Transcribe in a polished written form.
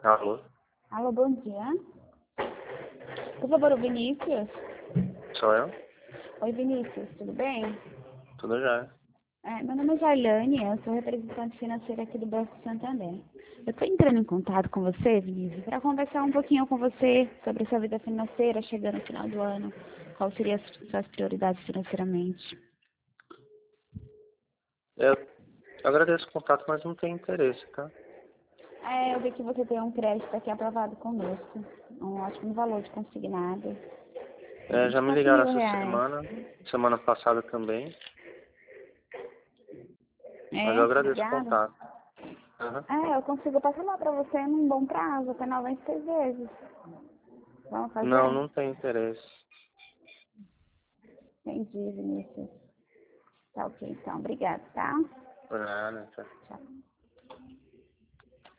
Alô? Alô, bom dia. Por favor, o Vinícius. Sou eu? Oi, Vinícius, tudo bem? Tudo já. Meu nome é Jailane, eu sou representante financeira aqui do Banco Santander. Eu estou entrando em contato com você, Vinícius, para conversar um pouquinho com você sobre a sua vida financeira chegando no final do ano. Quais seriam as suas prioridades financeiramente? Eu agradeço o contato, mas não tenho interesse, tá? Eu vi que você tem um crédito aqui aprovado conosco. Um ótimo valor de consignado. Já me 24 ligaram mil essa reais. semana passada também, mas eu Te agradeço o ligaram? contato. Aham. Eu consigo parcelar para você num bom prazo, até 96 vezes. Vamos Não, fazer? não tenho interesse. Entendi, Vinícius. Tá ok, então. Obrigada, tá? Por nada, tá? Tchau.